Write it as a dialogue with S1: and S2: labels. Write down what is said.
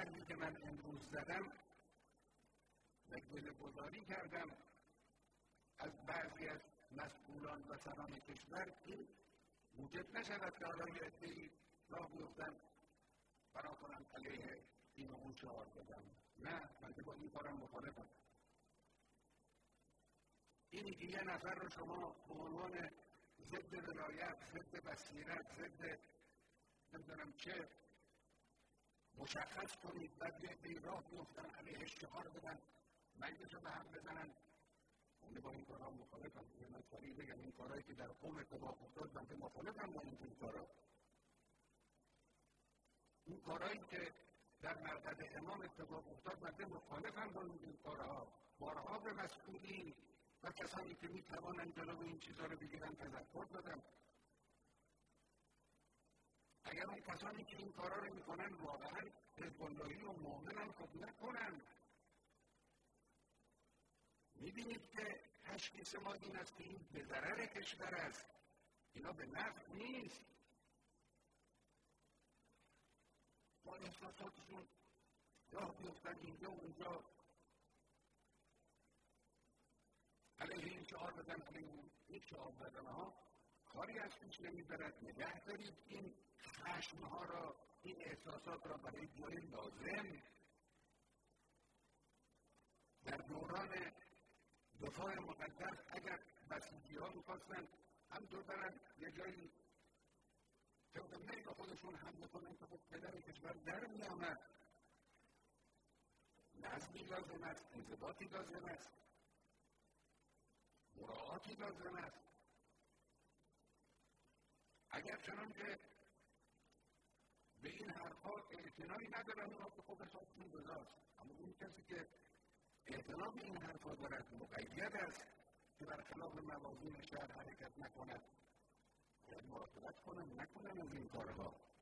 S1: حرفی که من امروز زدم و گله‌گذاری کردم از بعضی از مسئولان و سران کشور، این موجب نشود که حالا یه عده‌ای راه بیفتن بنا کنم علیه این و اون شعار بدم. نه، من که با این کارم مخالفم. اینی که یه نفر رو شما به عنوان ضد ولایت، ضد بصیرت، ضد نمیدونم چه مشخص کنید، بعد یه عده‌ای راه بیفتن علیه شعار بدن، مجلس رو به هم بزنن، من با این کارها مخالفم. من صریح بگم این کارهایی که در قم اتفاق افتاد من که مخالفم با این کارها. این کارهایی که در مرقد امام اتفاق افتاد من که مخالفم با این کارها. بارها به مسئولین و کسانی که میتوانند جلو این چیزها رو بگیرن تذکر دادم. اگر اون کسانی که این کارها رو میکنن واقعا حزب اللهی و مؤمنن، خب نکنن. میبینید که تشخیص ما این است که این به ضرر کشور است، اینا به نفع نیست. با احساساتشون راه بیفتن اینجا و اونجا، علیه این شعار بدن، علیه اون یک شعار بدن ها، کاری از پیش نمیبرد. نگه دارید این خشمها را، این احساسات را برای جای لازم. در دوران دفاع مقدس اگر بسیجی‌ها می‌خواستن همینطور برن یه جایی طبق میل خودشون حمله کنن که خب پدر کشور در می‌آمد. نظمی لازم است، انضباطی لازم است، مراعاتی لازم است. اگر چنانکه به این حرفها اعتنایی ندارن اونا که خب حسابشون گذاشت، اما اون کسی که اعتنا به این حرفها دارد، مقید است که برخلاف موازین شهر حرکت نکند، باید مراقبت کنن نکنن از این کارها.